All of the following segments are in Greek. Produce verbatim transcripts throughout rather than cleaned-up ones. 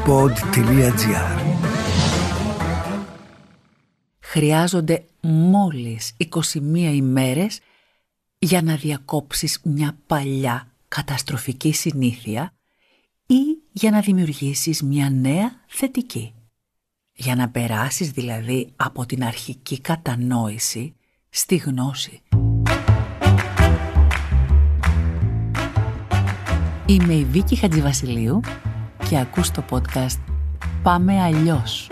pod τελεία gr. Χρειάζονται μόλις είκοσι μία ημέρες για να διακόψεις μια παλιά καταστροφική συνήθεια ή για να δημιουργήσεις μια νέα θετική. Για να περάσεις δηλαδή από την αρχική κατανόηση στη γνώση. Είμαι η Βίκη Χατζηβασιλείου και ακούς το podcast «Πάμε αλλιώς».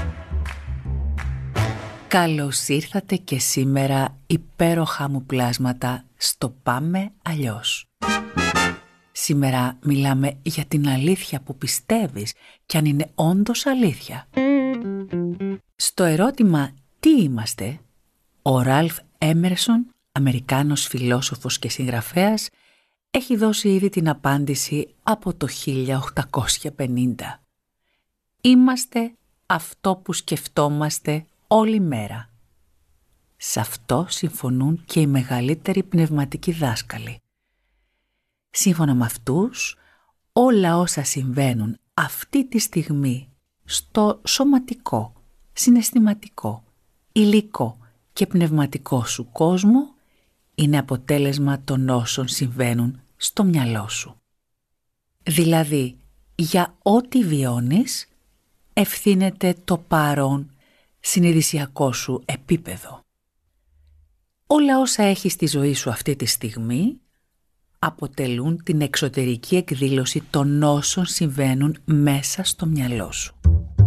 Καλώς ήρθατε και σήμερα υπέροχα μου πλάσματα στο «Πάμε αλλιώς». Σήμερα μιλάμε για την αλήθεια που πιστεύεις και αν είναι όντως αλήθεια. Στο ερώτημα «Τι είμαστε?», ο Ραλφ Έμερσον, Αμερικάνος φιλόσοφος και συγγραφέας, έχει δώσει ήδη την απάντηση από το χίλια οκτακόσια πενήντα. Είμαστε αυτό που σκεφτόμαστε όλη μέρα. Σε αυτό συμφωνούν και οι μεγαλύτεροι πνευματικοί δάσκαλοι. Σύμφωνα με αυτούς, όλα όσα συμβαίνουν αυτή τη στιγμή στο σωματικό, συναισθηματικό, υλικό και πνευματικό σου κόσμο είναι αποτέλεσμα των όσων συμβαίνουν στο μυαλό σου. Δηλαδή, για ό,τι βιώνεις, ευθύνεται το παρόν συνειδησιακό σου επίπεδο. Όλα όσα έχεις στη ζωή σου αυτή τη στιγμή αποτελούν την εξωτερική εκδήλωση των όσων συμβαίνουν μέσα στο μυαλό σου.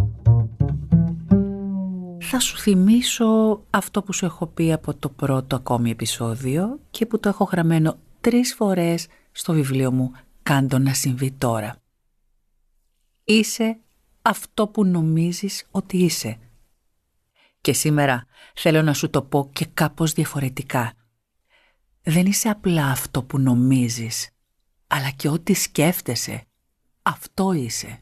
Θα σου θυμίσω αυτό που σου έχω πει από το πρώτο ακόμη επεισόδιο και που το έχω γραμμένο τρεις φορές στο βιβλίο μου «Κάντο να συμβεί τώρα». Είσαι αυτό που νομίζεις ότι είσαι. Και σήμερα θέλω να σου το πω και κάπως διαφορετικά. Δεν είσαι απλά αυτό που νομίζεις, αλλά και ό,τι σκέφτεσαι. Αυτό είσαι.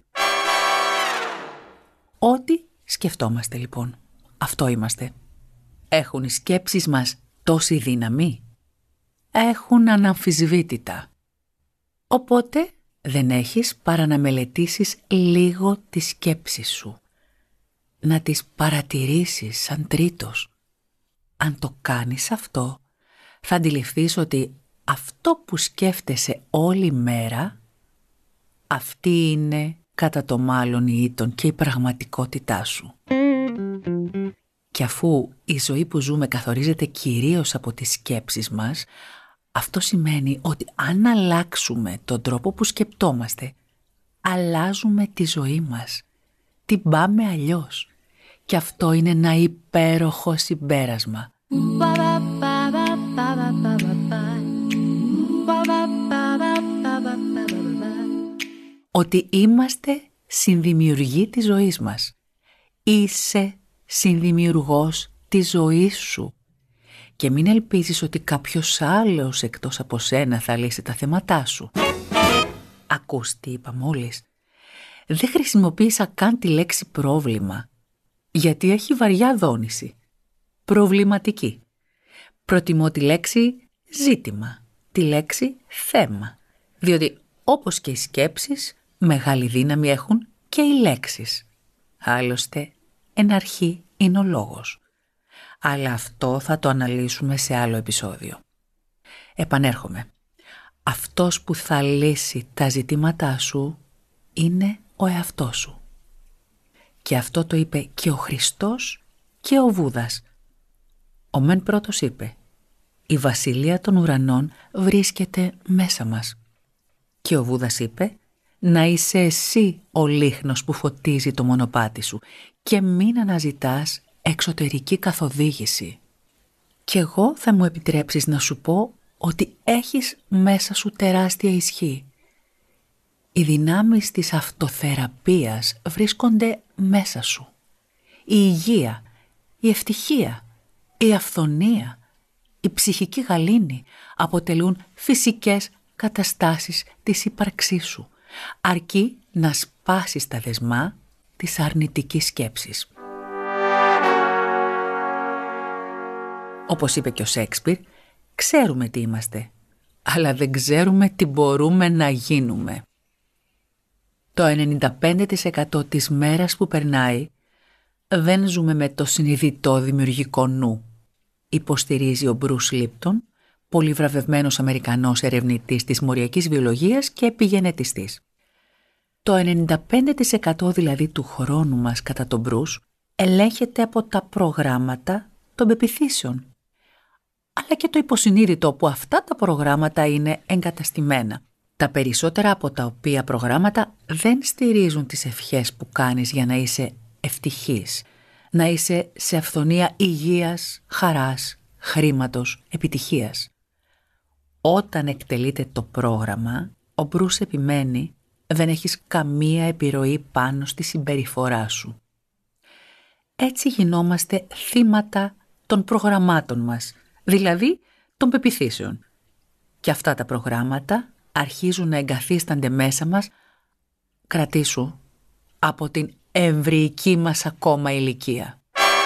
Ό,τι σκεφτόμαστε λοιπόν. Αυτό είμαστε. Έχουν οι σκέψεις μας τόση δύναμη? Έχουν αναμφισβήτητα. Οπότε δεν έχεις παρά να μελετήσεις λίγο τις σκέψεις σου. Να τις παρατηρήσεις σαν τρίτος. Αν το κάνεις αυτό, θα αντιληφθείς ότι αυτό που σκέφτεσαι όλη μέρα, αυτή είναι κατά το μάλλον η ήτον και η πραγματικότητά σου. Και αφού η ζωή που ζούμε καθορίζεται κυρίως από τις σκέψεις μας, αυτό σημαίνει ότι αν αλλάξουμε τον τρόπο που σκεπτόμαστε, αλλάζουμε τη ζωή μας. Την πάμε αλλιώς. Και αυτό είναι ένα υπέροχο συμπέρασμα. Ότι είμαστε συνδημιουργοί της ζωής μας. Είσαι συνδημιουργός της ζωής σου. Και μην ελπίζεις ότι κάποιος άλλος εκτός από σένα θα λύσει τα θέματά σου. Ακούς τι είπα μόλις. Δεν χρησιμοποίησα καν τη λέξη πρόβλημα, γιατί έχει βαριά δόνηση. Προβληματική. Προτιμώ τη λέξη ζήτημα, τη λέξη θέμα, διότι όπως και οι σκέψεις, μεγάλη δύναμη έχουν και οι λέξεις. Άλλωστε, εν αρχή είναι ο λόγος. Αλλά αυτό θα το αναλύσουμε σε άλλο επεισόδιο. Επανέρχομαι. Αυτός που θα λύσει τα ζητήματά σου είναι ο εαυτός σου. Και αυτό το είπε και ο Χριστός και ο Βούδας. Ο μεν πρώτος είπε «Η βασιλεία των ουρανών βρίσκεται μέσα μας». Και ο Βούδας είπε «Να είσαι εσύ ο λίχνος που φωτίζει το μονοπάτι σου και μην αναζητάς εξωτερική καθοδήγηση». Και εγώ θα μου επιτρέψεις να σου πω ότι έχεις μέσα σου τεράστια ισχύ. Οι δυνάμεις της αυτοθεραπείας βρίσκονται μέσα σου. Η υγεία, η ευτυχία, η αυθονία, η ψυχική γαλήνη αποτελούν φυσικές καταστάσεις της ύπαρξής σου, αρκεί να σπάσεις τα δεσμά της αρνητικής σκέψης. Όπως είπε και ο Σέξπιρ, ξέρουμε τι είμαστε, αλλά δεν ξέρουμε τι μπορούμε να γίνουμε. Το ενενήντα πέντε τοις εκατό της μέρας που περνάει δεν ζούμε με το συνειδητό δημιουργικό νου, υποστηρίζει ο Μπρους Λίπτον, πολυβραβευμένος Αμερικανός ερευνητής της μοριακής βιολογίας και επιγενετιστής. Το ενενήντα πέντε τοις εκατό δηλαδή του χρόνου μας, κατά τον Μπρους, ελέγχεται από τα προγράμματα των πεποιθήσεων. Αλλά και το υποσυνείδητο, που αυτά τα προγράμματα είναι εγκαταστημένα. Τα περισσότερα από τα οποία προγράμματα δεν στηρίζουν τις ευχές που κάνεις για να είσαι ευτυχής, να είσαι σε αυθονία υγείας, χαράς, χρήματος, επιτυχίας. Όταν εκτελείται το πρόγραμμα, ο Μπρους επιμένει, δεν έχεις καμία επιρροή πάνω στη συμπεριφορά σου. Έτσι γινόμαστε θύματα των προγραμμάτων μας, δηλαδή των πεποιθήσεων. Και αυτά τα προγράμματα αρχίζουν να εγκαθίστανται μέσα μας, κρατήσου, από την εμβρυϊκή μας ακόμα ηλικία.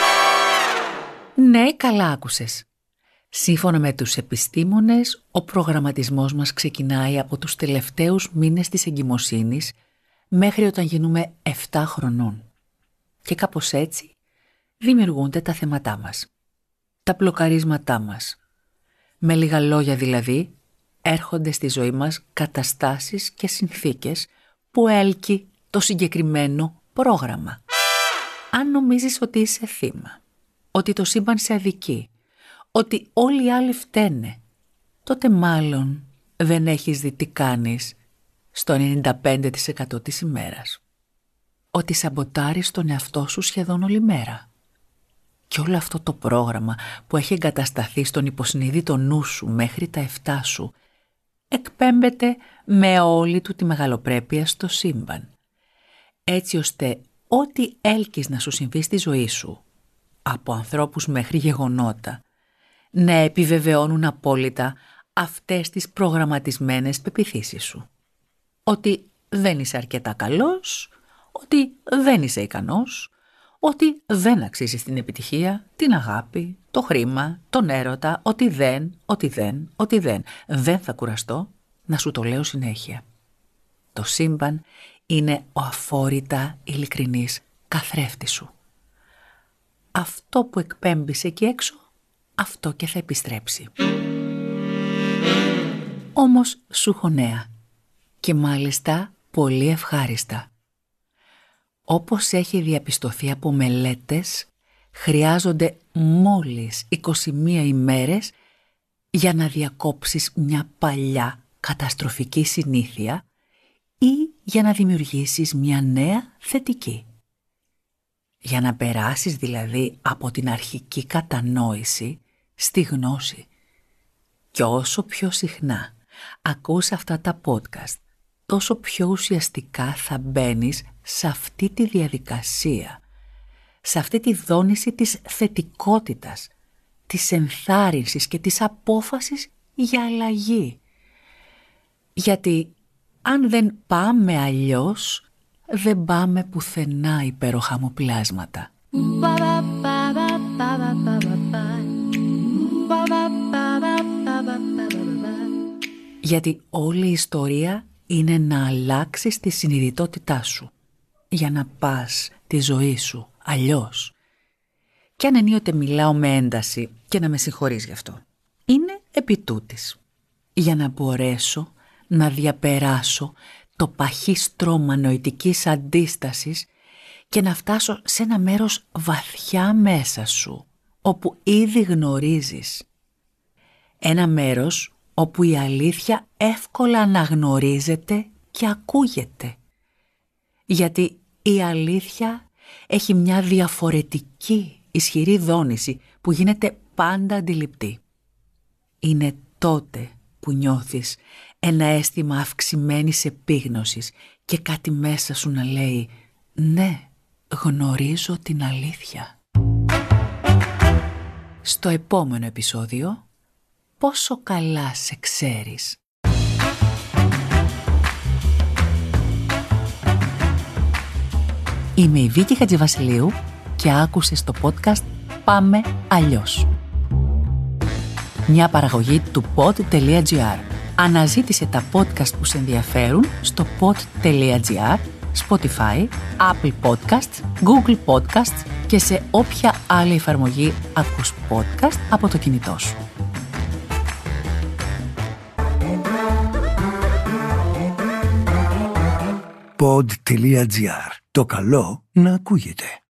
Ναι, καλά άκουσες. Σύμφωνα με τους επιστήμονες, ο προγραμματισμός μας ξεκινάει από τους τελευταίους μήνες της εγκυμοσύνης μέχρι όταν γίνουμε επτά χρονών. Και κάπως έτσι δημιουργούνται τα θέματά μας, τα μπλοκαρίσματά μας. Με λίγα λόγια δηλαδή, έρχονται στη ζωή μας καταστάσεις και συνθήκες που έλκει το συγκεκριμένο πρόγραμμα. Αν νομίζεις ότι είσαι θύμα, ότι το σύμπαν σε αδικεί, ότι όλοι οι άλλοι φταίνε, τότε μάλλον δεν έχεις δει τι κάνεις στο ενενήντα πέντε τοις εκατό της ημέρας. Ότι σαμποτάρεις τον εαυτό σου σχεδόν όλη μέρα. Και όλο αυτό το πρόγραμμα που έχει εγκατασταθεί στον υποσυνείδητο νου σου μέχρι τα εφτά σου, εκπέμπεται με όλη του τη μεγαλοπρέπεια στο σύμπαν. Έτσι ώστε ό,τι έλκεις να σου συμβεί στη ζωή σου, από ανθρώπους μέχρι γεγονότα, να επιβεβαιώνουν απόλυτα αυτές τις προγραμματισμένες πεποιθήσεις σου. Ότι δεν είσαι αρκετά καλός, ότι δεν είσαι ικανός, ότι δεν αξίζεις την επιτυχία, την αγάπη, το χρήμα, τον έρωτα, ότι δεν, ότι δεν, ότι δεν. Δεν θα κουραστώ να σου το λέω συνέχεια. Το σύμπαν είναι ο αφόρητα ειλικρινής καθρέφτης σου. Αυτό που εκπέμπεις εκεί έξω, αυτό και θα επιστρέψει. Όμως σου έχω νέα, και μάλιστα πολύ ευχάριστα. Όπως έχει διαπιστωθεί από μελέτες, χρειάζονται μόλις είκοσι μία ημέρες για να διακόψεις μια παλιά καταστροφική συνήθεια ή για να δημιουργήσεις μια νέα θετική. Για να περάσεις δηλαδή από την αρχική κατανόηση στη γνώση. Και όσο πιο συχνά ακούς αυτά τα podcast, τόσο πιο ουσιαστικά θα μπαίνεις σε αυτή τη διαδικασία, σε αυτή τη δόνηση της θετικότητας, της ενθάρρυνσης και της απόφασης για αλλαγή. Γιατί αν δεν πάμε αλλιώς, δεν πάμε πουθενά, υπέροχα μου πλάσματα. Γιατί όλη η ιστορία είναι να αλλάξεις τη συνειδητότητά σου για να πας τη ζωή σου αλλιώς. Και αν ενίοτε μιλάω με ένταση, και να με συγχωρείς γι' αυτό, είναι επί τούτης, για να μπορέσω να διαπεράσω το παχύ στρώμα νοητικής αντίστασης και να φτάσω σε ένα μέρος βαθιά μέσα σου, όπου ήδη γνωρίζεις. Ένα μέρος όπου η αλήθεια εύκολα αναγνωρίζεται και ακούγεται. Γιατί η αλήθεια έχει μια διαφορετική, ισχυρή δόνηση που γίνεται πάντα αντιληπτή. Είναι τότε που νιώθεις ένα αίσθημα αυξημένης επίγνωσης και κάτι μέσα σου να λέει «Ναι, γνωρίζω την αλήθεια». Στο επόμενο επεισόδιο, πόσο καλά σε ξέρεις. Είμαι η Βίκη Χατζηβασιλείου και άκουσες το podcast «Πάμε αλλιώς». Μια παραγωγή του pod.gr. Αναζήτησε τα podcast που σε ενδιαφέρουν στο pod.gr Spotify, Apple Podcasts, Google Podcasts και σε όποια άλλη εφαρμογή ακούς podcast από το κινητό σου. pod τελεία gr. Το καλό να ακούγεται.